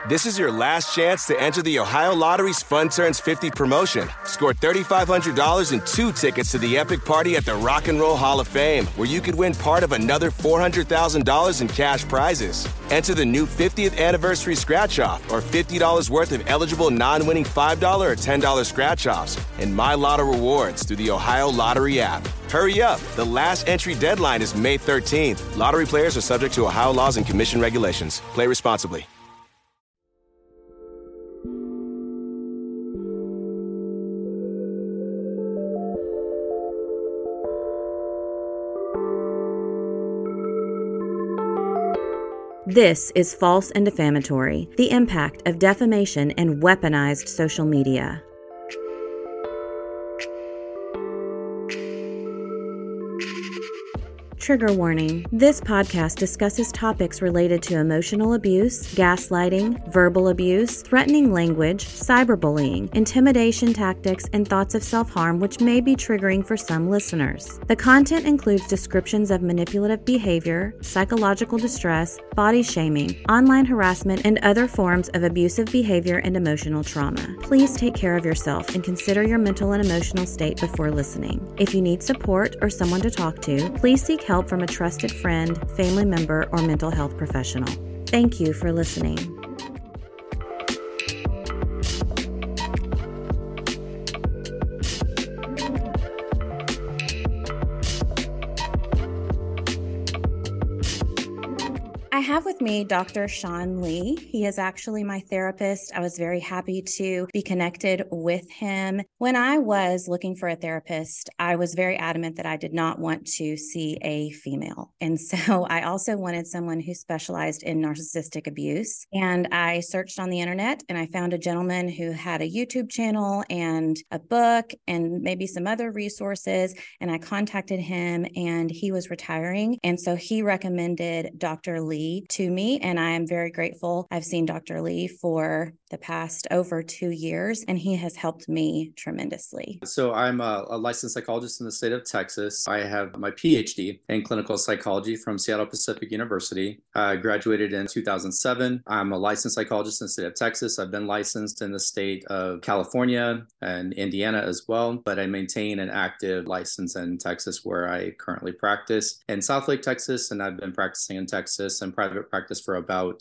This is your last chance to enter the Ohio Lottery's Fun Turns 50 promotion. Score $3,500 and 2 tickets to the epic party at the Rock and Roll Hall of Fame, where you could win part of another $400,000 in cash prizes. Enter the new 50th anniversary scratch-off or $50 worth of eligible non-winning $5 or $10 scratch-offs and My Lotto rewards through the Ohio Lottery app. Hurry up. The last entry deadline is May 13th. Lottery players are subject to Ohio laws and commission regulations. Play responsibly. This is False and Defamatory, the impact of defamation and weaponized social media. Trigger warning. This podcast discusses topics related to emotional abuse, gaslighting, verbal abuse, threatening language, cyberbullying, intimidation tactics, and thoughts of self-harm which may be triggering for some listeners. The content includes descriptions of manipulative behavior, psychological distress, body shaming, online harassment, and other forms of abusive behavior and emotional trauma. Please take care of yourself and consider your mental and emotional state before listening. If you need support or someone to talk to, please seek help from a trusted friend, family member, or mental health professional. Thank you for listening. I have with me Dr. Sean Lee. He is actually my therapist. I was very happy to be connected with him. When I was looking for a therapist, I was very adamant that I did not want to see a female. And so I also wanted someone who specialized in narcissistic abuse. And I searched on the internet and I found a gentleman who had a YouTube channel and a book and maybe some other resources. And I contacted him and he was retiring. And so he recommended Dr. Lee to me, and I am very grateful. I've seen Dr. Lee for the past over 2 years, and he has helped me tremendously. So I'm a licensed psychologist in the state of Texas. I have my PhD in clinical psychology from Seattle Pacific University. I graduated in 2007. I'm a licensed psychologist in the state of Texas. I've been licensed in the state of California and Indiana as well, but I maintain an active license in Texas where I currently practice in Southlake, Texas, and I've been practicing in Texas in private practice for about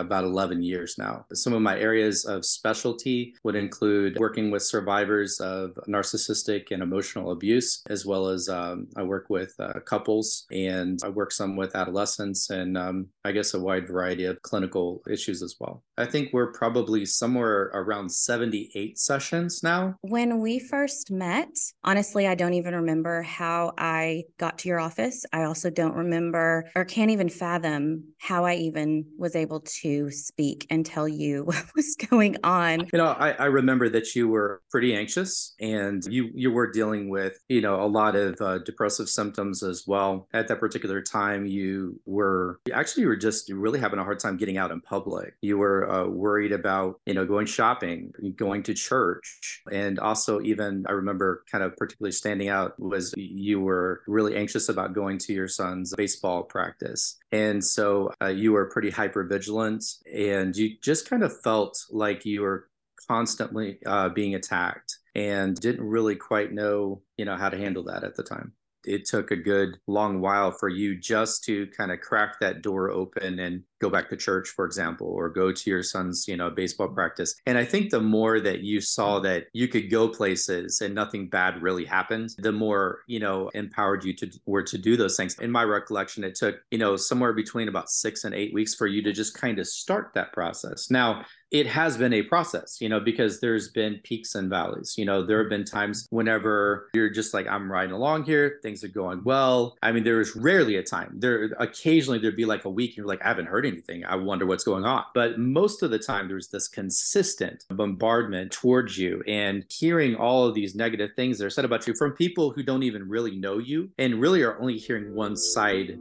11 years now. Some of my areas of specialty would include working with survivors of narcissistic and emotional abuse, as well as I work with couples, and I work some with adolescents, and I guess a wide variety of clinical issues as well. I think we're probably somewhere around 78 sessions now. When we first met, honestly, I don't even remember how I got to your office. I also don't remember or can't even fathom how I even was able to speak and tell you what was going on. You know, I remember that you were pretty anxious and you were dealing with, a lot of depressive symptoms as well. At that particular time, you were just really having a hard time getting out in public. You were worried about, going shopping, going to church. And also even I remember kind of particularly standing out was you were really anxious about going to your son's baseball practice. And so you were pretty hypervigilant and you just kind of felt like you were constantly being attacked and didn't really quite know, how to handle that at the time. It took a good long while for you just to kind of crack that door open and go back to church, for example, or go to your son's, baseball practice. And I think the more that you saw that you could go places and nothing bad really happened, the more, empowered you to do those things. In my recollection, it took, somewhere between about 6 and 8 weeks for you to just kind of start that process. Now, it has been a process, because there's been peaks and valleys. There have been times whenever you're just like, I'm riding along here, things are going well. I mean, there is rarely a time. Occasionally there'd be like a week, and you're like, I haven't heard anything. I wonder what's going on. But most of the time, there's this consistent bombardment towards you and hearing all of these negative things that are said about you from people who don't even really know you and really are only hearing one side.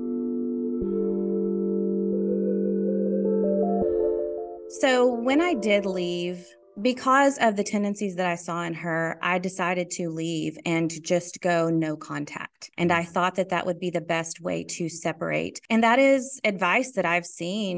So when I did leave, because of the tendencies that I saw in her, I decided to leave and just go no contact. And I thought that that would be the best way to separate. And that is advice that I've seen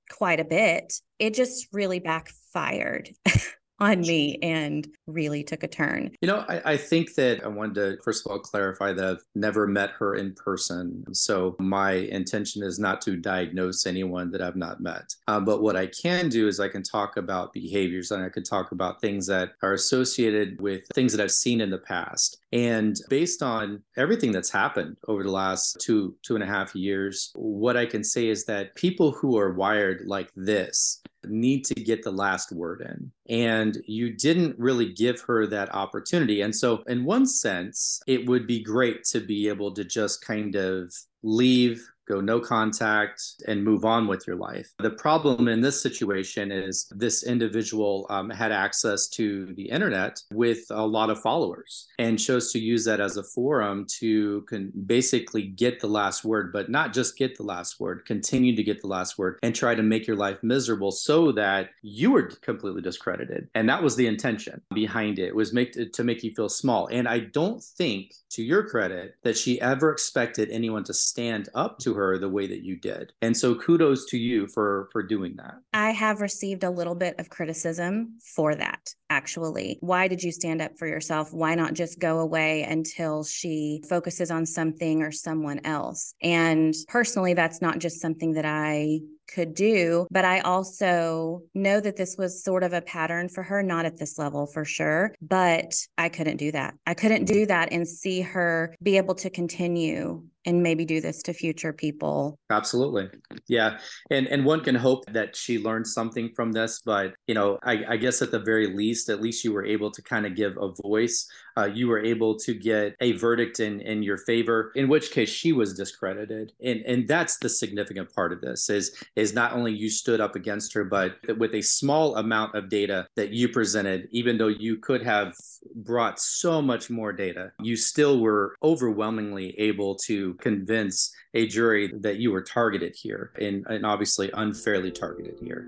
quite a bit. It just really backfired on me and really took a turn. I think that I wanted to, first of all, clarify that I've never met her in person. So my intention is not to diagnose anyone that I've not met. But what I can do is I can talk about behaviors, and I can talk about things that are associated with things that I've seen in the past. And based on everything that's happened over the last 2.5 years, what I can say is that people who are wired like this need to get the last word in. And you didn't really give her that opportunity. And so, in one sense, it would be great to be able to just kind of leave, go no contact, and move on with your life. The problem in this situation is this individual had access to the internet with a lot of followers and chose to use that as a forum to basically get the last word, but not just get the last word, continue to get the last word and try to make your life miserable so that you were completely discredited. And that was the intention behind it, was to make you feel small. And I don't think, to your credit, that she ever expected anyone to stand up to her the way that you did. And so kudos to you for doing that. I have received a little bit of criticism for that, actually. Why did you stand up for yourself? Why not just go away until she focuses on something or someone else? And personally, that's not just something that I could do, but I also know that this was sort of a pattern for her, not at this level for sure, but I couldn't do that. I couldn't do that and see her be able to continue and maybe do this to future people. Absolutely. Yeah. And one can hope that she learned something from this, but I guess at the very least, at least you were able to kind of give a voice. You were able to get a verdict in your favor, in which case she was discredited. And that's the significant part of this is not only you stood up against her, but with a small amount of data that you presented, even though you could have brought so much more data, you still were overwhelmingly able to convince a jury that you were targeted here and obviously unfairly targeted here.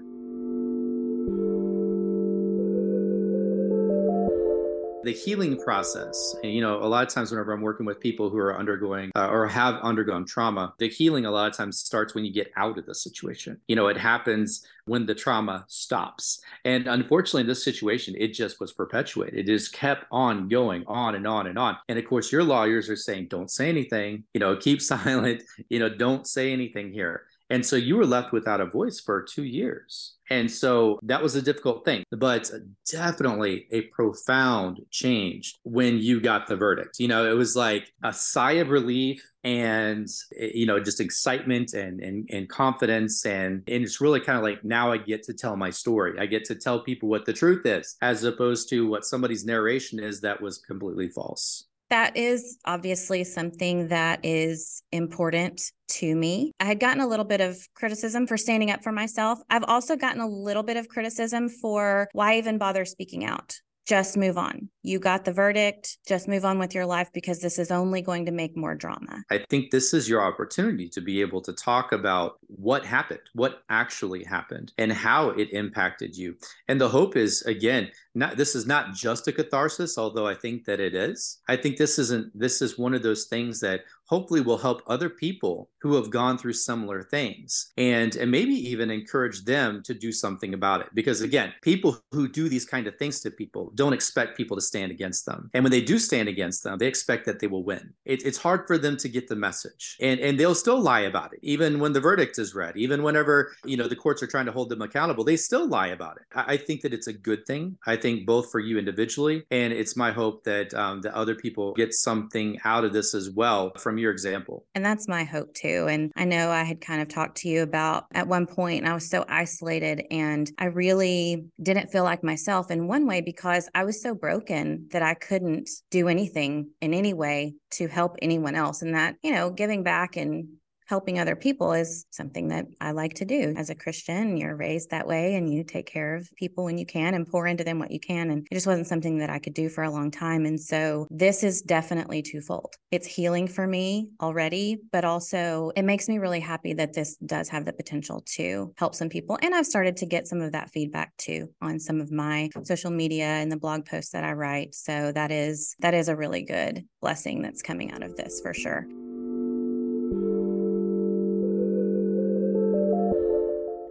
The healing process, and, a lot of times whenever I'm working with people who are undergoing or have undergone trauma, the healing a lot of times starts when you get out of the situation. It happens when the trauma stops. And unfortunately, in this situation, it just was perpetuated. It just kept on going on and on and on. And of course, your lawyers are saying, don't say anything, keep silent, don't say anything here. And so you were left without a voice for 2 years. And so that was a difficult thing, but definitely a profound change when you got the verdict. It was like a sigh of relief and, just excitement and confidence. And it's really kind of like, now I get to tell my story. I get to tell people what the truth is, as opposed to what somebody's narration is that was completely false. That is obviously something that is important to me. I had gotten a little bit of criticism for standing up for myself. I've also gotten a little bit of criticism for why even bother speaking out. Just move on. You got the verdict. Just move on with your life because this is only going to make more drama. I think this is your opportunity to be able to talk about what happened, what actually happened, and how it impacted you. And the hope is, again, this is not just a catharsis, although I think that it is. I think this is one of those things that hopefully will help other people who have gone through similar things and maybe even encourage them to do something about it. Because again, people who do these kind of things to people don't expect people to stand against them. And when they do stand against them, they expect that they will win. It's hard for them to get the message, and they'll still lie about it. Even when the verdict is read, even whenever, the courts are trying to hold them accountable, they still lie about it. I think that it's a good thing. I think both for you individually, and it's my hope that the other people get something out of this as well from your example. And that's my hope too. And I know I had kind of talked to you about at one point, I was so isolated and I really didn't feel like myself in one way because I was so broken that I couldn't do anything in any way to help anyone else. And that, giving back and helping other people is something that I like to do. As a Christian, you're raised that way and you take care of people when you can and pour into them what you can. And it just wasn't something that I could do for a long time. And so this is definitely twofold. It's healing for me already, but also it makes me really happy that this does have the potential to help some people. And I've started to get some of that feedback too on some of my social media and the blog posts that I write. So that is a really good blessing that's coming out of this for sure.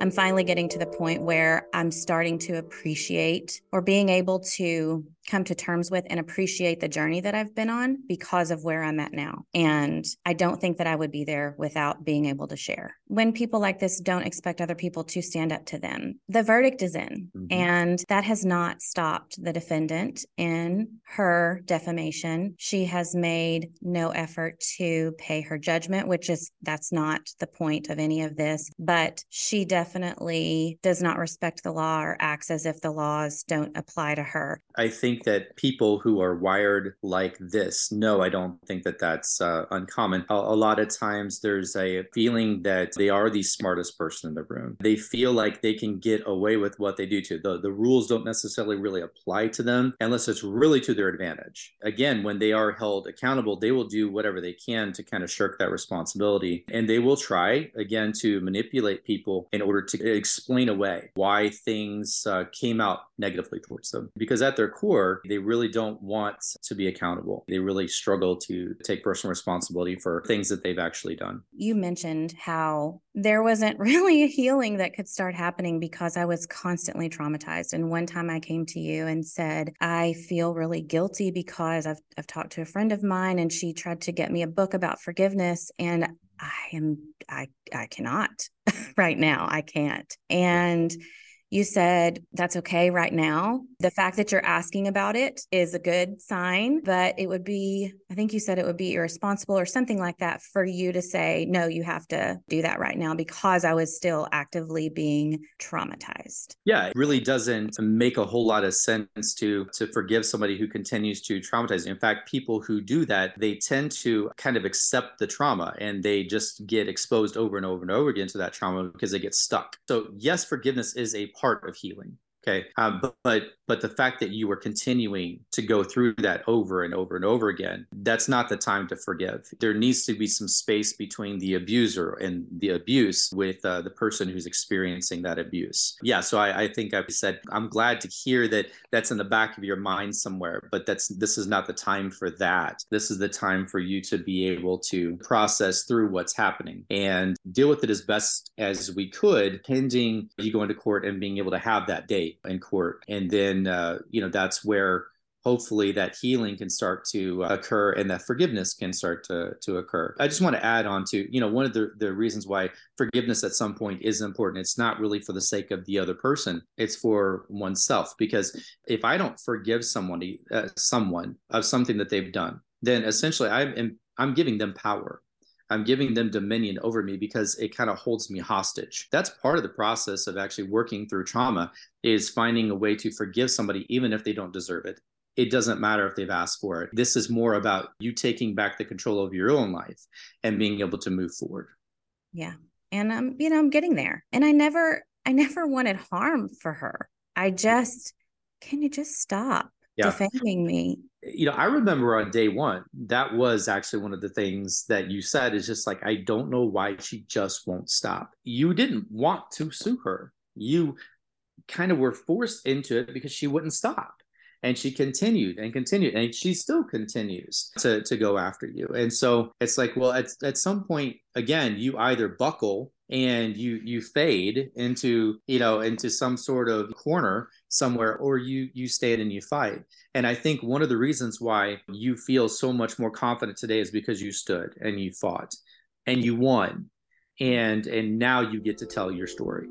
I'm finally getting to the point where I'm starting to appreciate, or being able to come to terms with and appreciate the journey that I've been on because of where I'm at now. And I don't think that I would be there without being able to share. When people like this don't expect other people to stand up to them, the verdict is in. And that has not stopped the defendant in her defamation. She has made no effort to pay her judgment, that's not the point of any of this. But she definitely does not respect the law or acts as if the laws don't apply to her. I think that people who are wired like this, no, I don't think that that's uncommon. A lot of times there's a feeling that they are the smartest person in the room. They feel like they can get away with what they do. The rules don't necessarily really apply to them unless it's really to their advantage. Again, when they are held accountable, they will do whatever they can to kind of shirk that responsibility. And they will try, again, to manipulate people in order to explain away why things came out negatively towards them. Because at their core, they really don't want to be accountable. They really struggle to take personal responsibility for things that they've actually done. You mentioned how there wasn't really a healing that could start happening because I was constantly traumatized. And one time I came to you and said, I feel really guilty because I've talked to a friend of mine and she tried to get me a book about forgiveness. And I cannot right now. I can't. And you said, that's okay right now. The fact that you're asking about it is a good sign, but I think you said it would be irresponsible or something like that for you to say, no, you have to do that right now because I was still actively being traumatized. Yeah, it really doesn't make a whole lot of sense to forgive somebody who continues to traumatize you. In fact, people who do that, they tend to kind of accept the trauma and they just get exposed over and over and over again to that trauma because they get stuck. So yes, forgiveness is a part of healing. Okay. But the fact that you were continuing to go through that over and over and over again, that's not the time to forgive. There needs to be some space between the abuser and the abuse with the person who's experiencing that abuse. Yeah. So I think I've said, I'm glad to hear that that's in the back of your mind somewhere, but this is not the time for that. This is the time for you to be able to process through what's happening and deal with it as best as we could, pending you go into court and being able to have that date in court. And then, that's where hopefully that healing can start to occur and that forgiveness can start to occur. I just want to add on to, one of the reasons why forgiveness at some point is important. It's not really for the sake of the other person. It's for oneself. Because if I don't forgive someone of something that they've done, then essentially I'm giving them power. I'm giving them dominion over me because it kind of holds me hostage. That's part of the process of actually working through trauma, is finding a way to forgive somebody even if they don't deserve it. It doesn't matter if they've asked for it. This is more about you taking back the control of your own life and being able to move forward. Yeah. And I'm getting there. And I never wanted harm for her. Can you just stop defaming me? I remember on day one, that was actually one of the things that you said is just like, I don't know why she just won't stop. You didn't want to sue her. You kind of were forced into it because she wouldn't stop. And she continued and continued, and she still continues to go after you. And so it's like, well, at some point, again, you either buckle and you fade into some sort of corner somewhere, or you stand and you fight. And I think one of the reasons why you feel so much more confident today is because you stood and you fought and you won. And now you get to tell your story.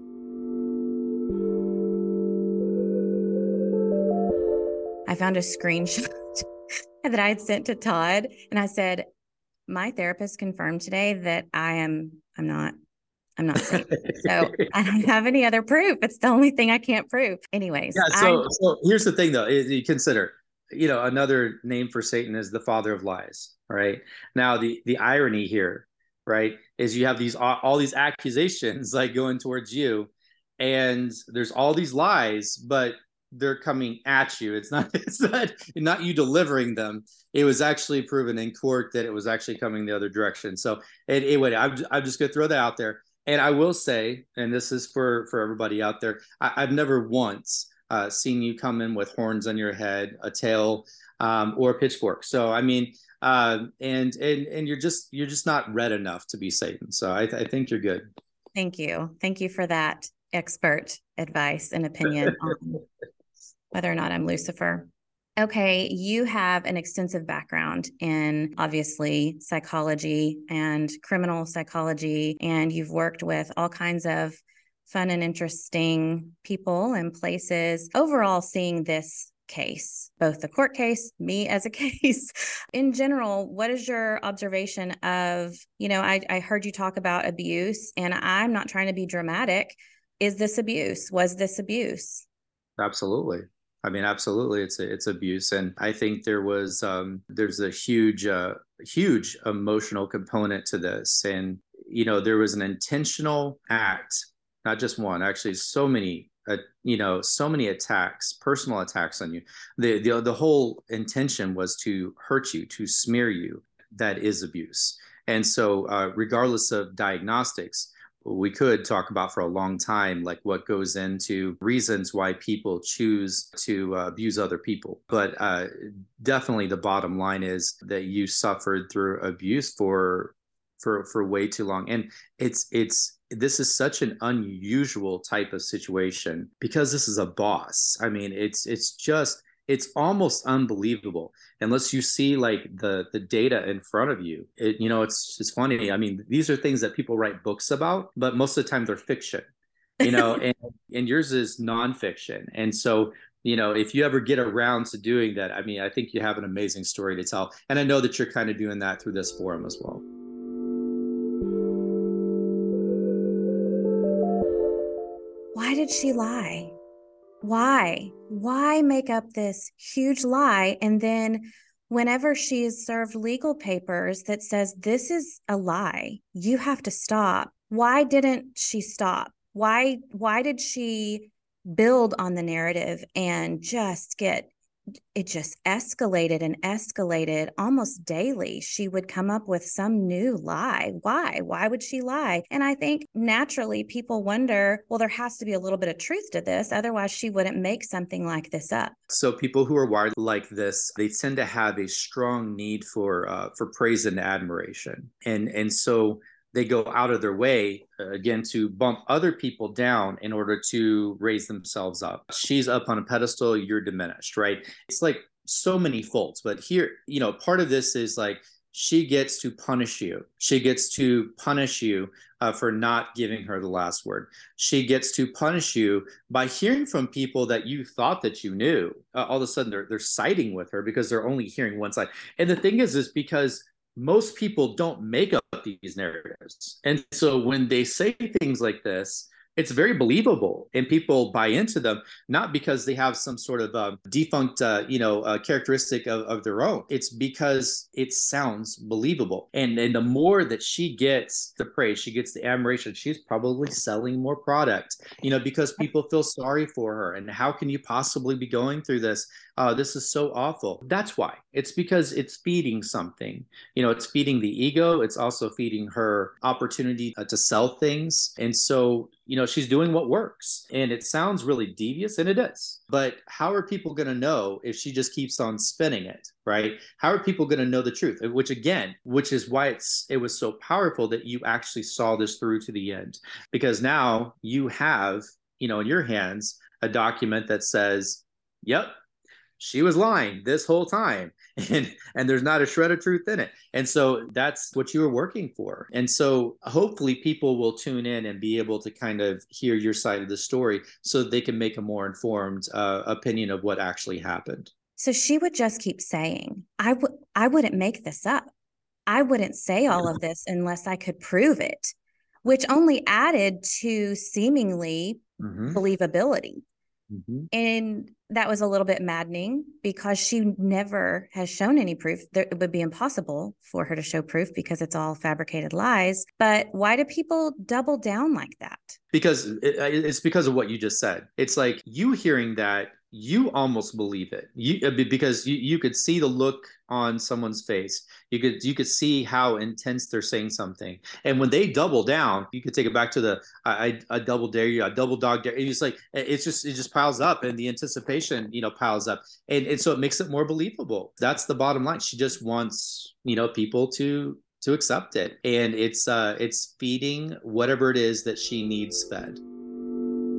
I found a screenshot that I had sent to Todd, and I said, my therapist confirmed today that I'm not Satan. So I don't have any other proof. It's the only thing I can't prove. Anyways. Yeah. So here's the thing though, you consider, another name for Satan is the father of lies. Right. Now, the irony here, right, is you have all these accusations like going towards you, and there's all these lies, but they're coming at you. It's not you delivering them. It was actually proven in court that it was actually coming the other direction. So anyway, I'm just going to throw that out there. And I will say, and this is for everybody out there, I've never once seen you come in with horns on your head, a tail, or a pitchfork. So I mean, and you're just not red enough to be Satan. So I think you're good. Thank you for that. expert advice and opinion on whether or not I'm Lucifer. Okay, you have an extensive background in obviously psychology and criminal psychology, and you've worked with all kinds of fun and interesting people and places. Overall, seeing this case, both the court case, me as a case, in general, what is your observation of, I heard you talk about abuse, and I'm not trying to be dramatic. Is this abuse? Was this abuse? Absolutely. I mean, absolutely, it's abuse, and I think there's a huge emotional component to this, and there was an intentional act, not just one, actually, so many attacks, personal attacks on you. The whole intention was to hurt you, to smear you. That is abuse, and so regardless of diagnostics, we could talk about for a long time, like what goes into reasons why people choose to abuse other people. But definitely the bottom line is that you suffered through abuse for way too long. And this is such an unusual type of situation because this is a boss. I mean, it's almost unbelievable unless you see like the data in front of you. It's funny. I mean, these are things that people write books about, but most of the time they're fiction, and yours is nonfiction. And so, if you ever get around to doing that, I mean, I think you have an amazing story to tell. And I know that you're kind of doing that through this forum as well. Why did she lie? Why make up this huge lie? And then whenever she is served legal papers that says this is a lie, you have to stop. Why didn't she stop? Why did she build on the narrative and it just escalated and escalated almost daily? She would come up with some new lie. Why would she lie? And I think naturally people wonder, well, there has to be a little bit of truth to this. Otherwise she wouldn't make something like this up. So people who are wired like this, they tend to have a strong need for praise and admiration. And so they go out of their way, again, to bump other people down in order to raise themselves up. She's up on a pedestal, you're diminished, right? It's like so many folds. But here, part of this is like, she gets to punish you. She gets to punish you for not giving her the last word. She gets to punish you by hearing from people that you thought that you knew. All of a sudden, they're siding with her because they're only hearing one side. And the thing is because most people don't make up these narratives. And so when they say things like this, it's very believable and people buy into them, not because they have some sort of defunct, characteristic of their own. It's because it sounds believable. And the more that she gets the praise, she gets the admiration, she's probably selling more product, because people feel sorry for her. And how can you possibly be going through this? This is so awful. That's why. It's because it's feeding something. It's feeding the ego. It's also feeding her opportunity to sell things. And so, she's doing what works. And it sounds really devious, and it is. But how are people going to know if she just keeps on spinning it, right? How are people going to know the truth? Which is why it was so powerful that you actually saw this through to the end. Because now you have, in your hands, a document that says, yep, she was lying this whole time, and there's not a shred of truth in it. And so that's what you were working for. And so hopefully people will tune in and be able to kind of hear your side of the story so that they can make a more informed opinion of what actually happened. So she would just keep saying, I wouldn't make this up. I wouldn't say all of this unless I could prove it, which only added to seemingly believability. Mm-hmm. And that was a little bit maddening because she never has shown any proof. It would be impossible for her to show proof because it's all fabricated lies. But why do people double down like that? Because it's because of what you just said. It's like you hearing that, you almost believe it. Because you could see the look on someone's face. You could see how intense they're saying something. And when they double down, you could take it back to the I double dare you, I double dog dare. It's like it just piles up, and the anticipation piles up, and so it makes it more believable. That's the bottom line. She just wants people to accept it, and it's feeding whatever it is that she needs fed.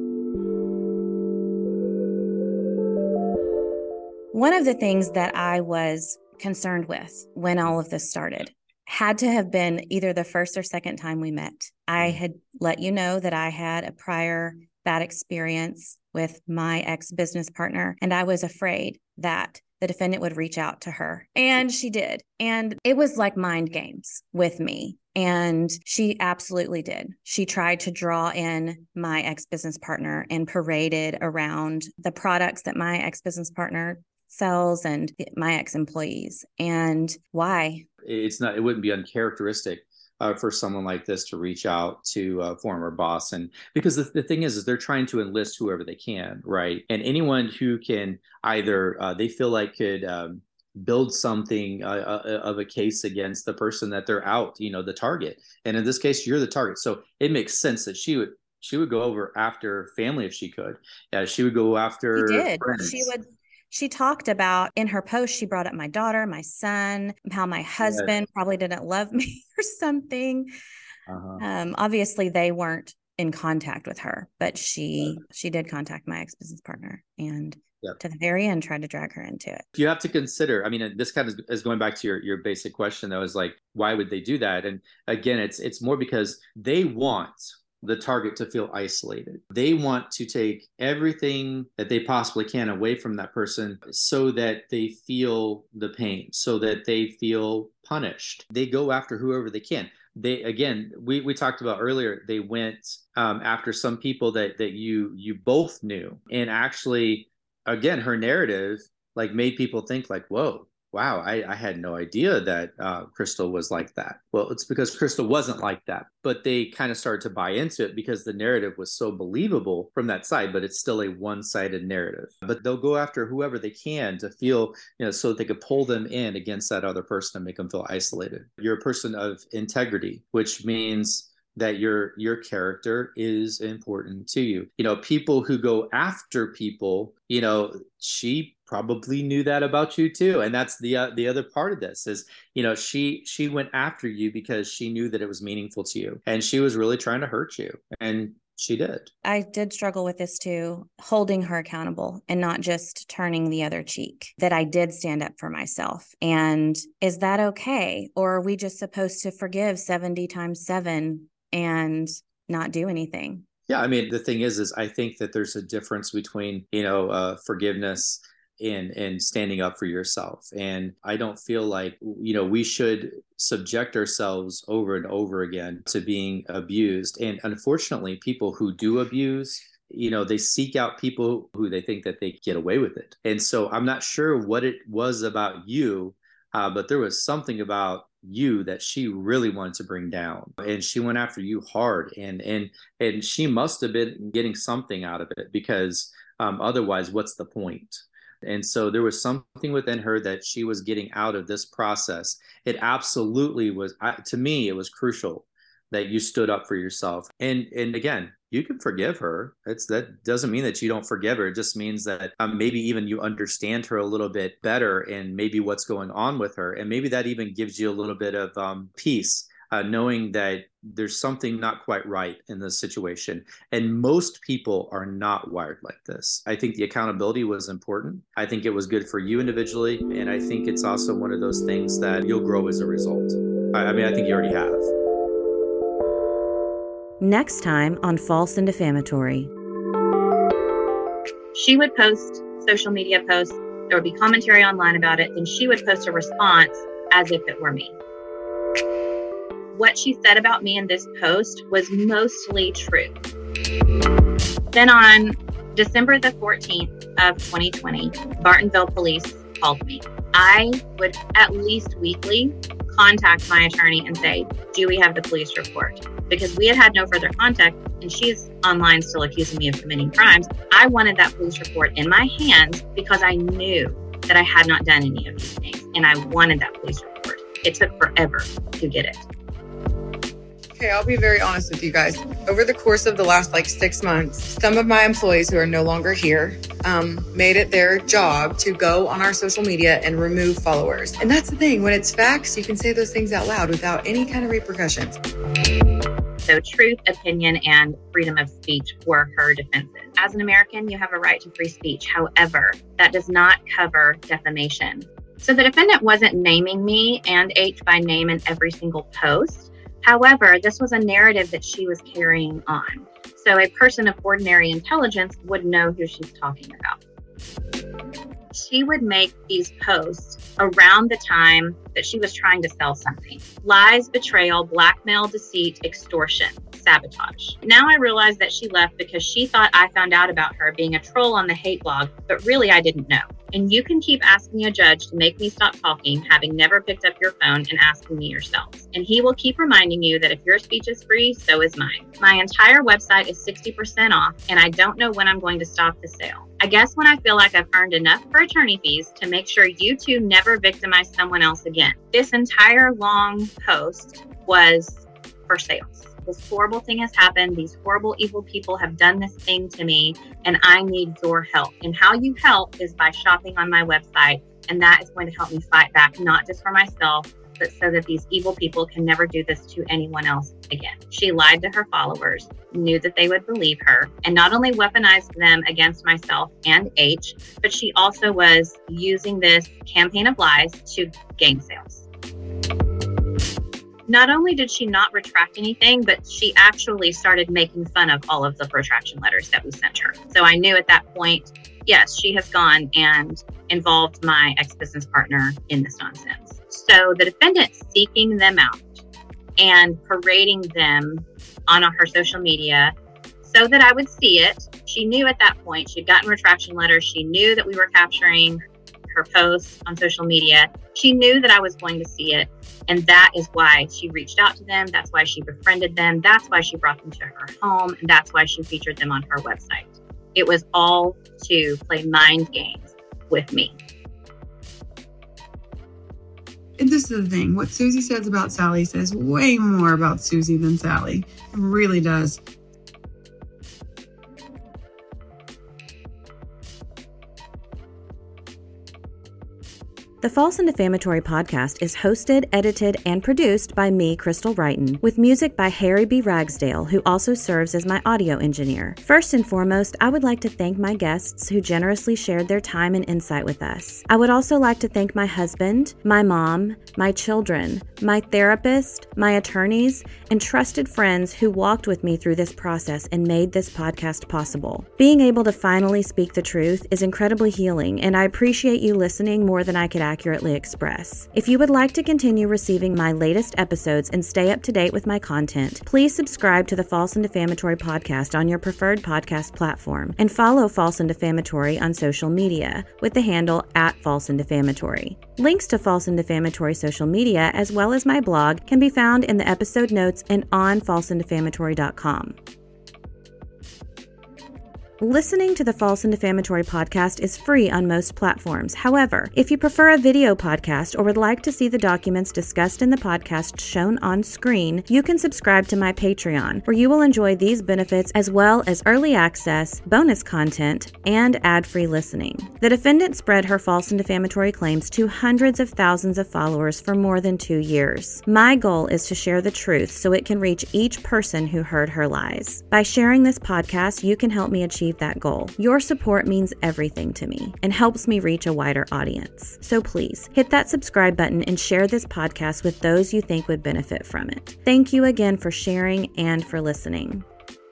One of the things that I was concerned with when all of this started had to have been either the first or second time we met. I had let you know that I had a prior bad experience with my ex-business partner, and I was afraid that the defendant would reach out to her. And she did. And it was like mind games with me. And she absolutely did. She tried to draw in my ex-business partner and paraded around the products that my ex-business partner sells and my ex-employees. And why? It wouldn't be uncharacteristic for someone like this to reach out to a former boss. And because the thing is they're trying to enlist whoever they can, right? And anyone who can either they feel like could build something of a case against the person that they're out, the target. And in this case, you're the target. So it makes sense that she would go over after family if she could. She would go after friends. She talked about in her post, she brought up my daughter, my son, how my husband probably didn't love me or something. Obviously, they weren't in contact with her, but she did contact my ex-business partner and to the very end tried to drag her into it. You have to consider, this kind of is going back to your basic question that was like, why would they do that? And again, it's more because they want the target to feel isolated. They want to take everything that they possibly can away from that person so that they feel the pain, so that they feel punished. They go after whoever they can. We talked about earlier, they went after some people that you both knew. And actually, again, her narrative made people think whoa, wow, I had no idea that Crystal was like that. Well, it's because Crystal wasn't like that, but they kind of started to buy into it because the narrative was so believable from that side, but it's still a one-sided narrative. But they'll go after whoever they can to feel, so that they could pull them in against that other person and make them feel isolated. You're a person of integrity, which means that your character is important to you. People who go after people, she probably knew that about you too. And that's the other part of this is, she went after you because she knew that it was meaningful to you and she was really trying to hurt you. And she did. I did struggle with this too, holding her accountable and not just turning the other cheek, that I did stand up for myself. And is that okay? Or are we just supposed to forgive 70 times 7 and not do anything? Yeah. The thing is I think that there's a difference between, forgiveness and standing up for yourself. And I don't feel like, we should subject ourselves over and over again to being abused. And unfortunately, people who do abuse, they seek out people who they think that they get away with it. And so I'm not sure what it was about you, but there was something about you that she really wanted to bring down, and she went after you hard, and she must have been getting something out of it, because otherwise what's the point? And so there was something within her that she was getting out of this process. It absolutely was, to me, it was crucial that you stood up for yourself. And again, you can forgive her. That doesn't mean that you don't forgive her. It just means that maybe even you understand her a little bit better and maybe what's going on with her. And maybe that even gives you a little bit of peace, knowing that there's something not quite right in this situation. And most people are not wired like this. I think the accountability was important. I think it was good for you individually. And I think it's also one of those things that you'll grow as a result. I think you already have. Next time on False and Defamatory. She would post social media posts. There would be commentary online about it. And she would post a response as if it were me. What she said about me in this post was mostly true. Then on December the 14th of 2020, Bartonville police called me. I would at least weekly contact my attorney and say, do we have the police report? Because we had no further contact and she's online still accusing me of committing crimes. I wanted that police report in my hands because I knew that I had not done any of these things and I wanted that police report. It took forever to get it. Okay, I'll be very honest with you guys. Over the course of the last 6 months, some of my employees who are no longer here made it their job to go on our social media and remove followers. And that's the thing, when it's facts, you can say those things out loud without any kind of repercussions. So truth, opinion, and freedom of speech were her defenses. As an American, you have a right to free speech. However, that does not cover defamation. So the defendant wasn't naming me and H by name in every single post. However, this was a narrative that she was carrying on. So a person of ordinary intelligence would know who she's talking about. She would make these posts around the time that she was trying to sell something. Lies, betrayal, blackmail, deceit, extortion, sabotage. Now I realize that she left because she thought I found out about her being a troll on the hate blog, but really I didn't know. And you can keep asking a judge to make me stop talking, having never picked up your phone and asking me yourselves. And he will keep reminding you that if your speech is free, so is mine. My entire website is 60% off, and I don't know when I'm going to stop the sale. I guess when I feel like I've earned enough for attorney fees to make sure you two never victimize someone else again. This entire long post was for sales. This horrible thing has happened. These horrible, evil people have done this thing to me, and I need your help. And how you help is by shopping on my website, and that is going to help me fight back, not just for myself, but so that these evil people can never do this to anyone else again. She lied to her followers, knew that they would believe her, and not only weaponized them against myself and H, but she also was using this campaign of lies to gain sales. Not only did she not retract anything, but she actually started making fun of all of the retraction letters that we sent her. So I knew at that point, yes, she has gone and involved my ex-business partner in this nonsense. So the defendant seeking them out and parading them on her social media so that I would see it. She knew at that point, she'd gotten retraction letters. She knew that we were capturing her posts on social media. She knew that I was going to see it. And that is why she reached out to them. That's why she befriended them. That's why she brought them to her home. And that's why she featured them on her website. It was all to play mind games with me. And this is the thing. What Susie says about Sally says way more about Susie than Sally. It really does. The False and Defamatory Podcast is hosted, edited, and produced by me, Crystal Wrighton, with music by Harry B. Ragsdale, who also serves as my audio engineer. First and foremost, I would like to thank my guests who generously shared their time and insight with us. I would also like to thank my husband, my mom, my children, my therapist, my attorneys, and trusted friends who walked with me through this process and made this podcast possible. Being able to finally speak the truth is incredibly healing, and I appreciate you listening more than I could accurately express. If you would like to continue receiving my latest episodes and stay up to date with my content, please subscribe to the False and Defamatory Podcast on your preferred podcast platform and follow False and Defamatory on social media with the handle @False and Defamatory. Links to False and Defamatory social media as well as my blog can be found in the episode notes and on falseanddefamatory.com. Listening to the False and Defamatory Podcast is free on most platforms. However, if you prefer a video podcast or would like to see the documents discussed in the podcast shown on screen, you can subscribe to my Patreon, where you will enjoy these benefits as well as early access, bonus content, and ad-free listening. The defendant spread her false and defamatory claims to hundreds of thousands of followers for more than 2 years. My goal is to share the truth so it can reach each person who heard her lies. By sharing this podcast, you can help me achieve that goal. Your support means everything to me and helps me reach a wider audience. So please hit that subscribe button and share this podcast with those you think would benefit from it. Thank you again for sharing and for listening.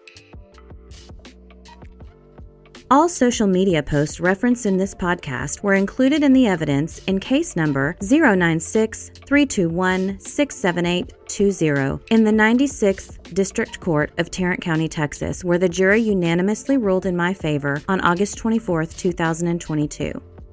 All social media posts referenced in this podcast were included in the evidence in case number 096-321-67820 in the 96th District Court of Tarrant County, Texas, where the jury unanimously ruled in my favor on August 24, 2022.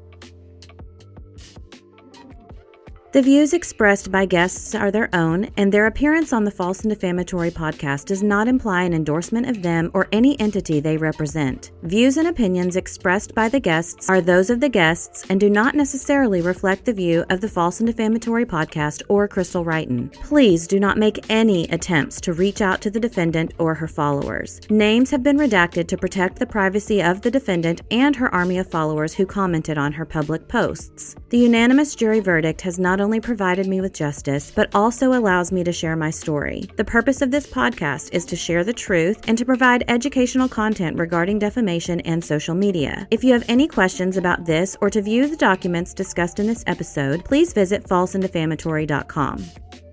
The views expressed by guests are their own, and their appearance on the False and Defamatory Podcast does not imply an endorsement of them or any entity they represent. Views and opinions expressed by the guests are those of the guests and do not necessarily reflect the view of the False and Defamatory Podcast or Crystal Wrighton. Please do not make any attempts to reach out to the defendant or her followers. Names have been redacted to protect the privacy of the defendant and her army of followers who commented on her public posts. The unanimous jury verdict has not not only provided me with justice, but also allows me to share my story. The purpose of this podcast is to share the truth and to provide educational content regarding defamation and social media. If you have any questions about this or to view the documents discussed in this episode, please visit falseanddefamatory.com.